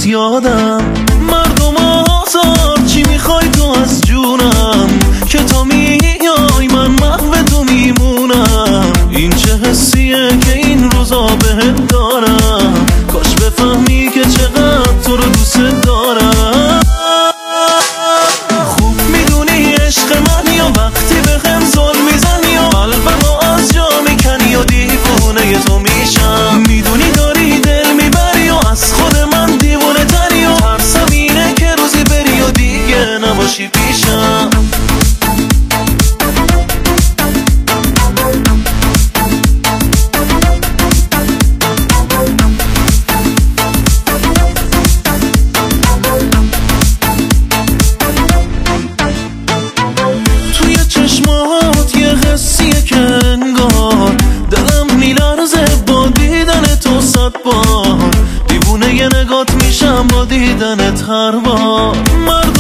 یادم. مردم آزار چی میخوای تو از جونم، که تا میای من محو تو میمونم. این چه حسیه که این روزا بهت دارم، کاش بفهمی که چقدر تو رو دوست دارم. خوب میدونی عشق من یا وقتی بهم ظلم میزنی یا قلبمو از جا میکنی یا دیوونه تو میشم. میدونی داری دل میبری و از خود من دیوونه تری و ترسم اینه که روزی بری و دیگه نباشی پیشم. توی چشمات یه حسیه که انگار دلم میلرزه با دیدن تو 100 بار. دیوونه یه نگات میشم با دیدنت هر بار.